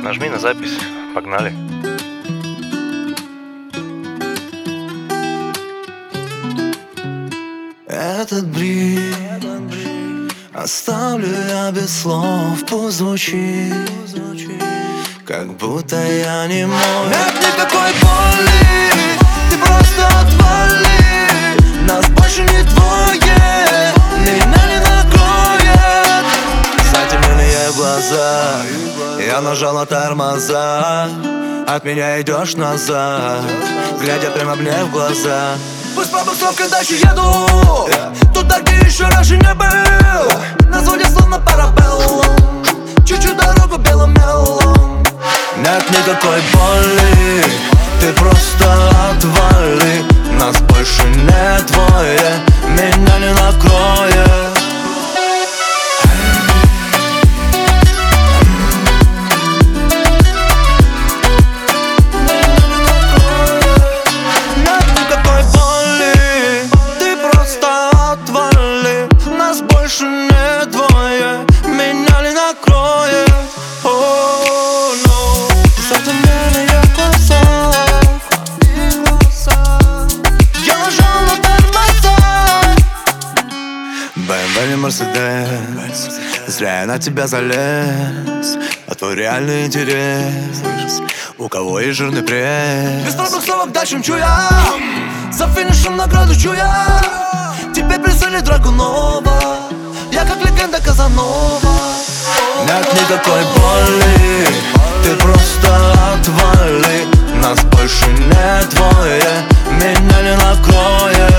Нажми на запись. Погнали. Этот брик оставлю я без слов, пусть звучит, как будто я не мой. Нет никакой боли, ты просто отвали. Нас больше не двое, меня не накроет. Затемненные глаза, я нажал на тормоза. От меня идешь назад, глядя прямо мне в глаза. Пусть пробуксовкой дальше еду, туда, где еще раньше не был. На звуке словно парабеллум, чуть-чуть дорогу белым мелом. Нет никакой боли, ты просто отвали. Нас больше не двое, меня не накроет. Больше не двое, меня не накроет. Oh, no. Затемненные глаза, я нажал на тормоза. BMW или Мерседес, зря я на тебя залез. А твой реальный интерес, у кого есть жирный пресс. Без пробуксовок дальше мчу я, за финишем награду чуя. Теперь призыли Драгунова, я как легенда Казанова. Нет никакой боли, ты просто отвали. Нас больше не двое, меня не накроет.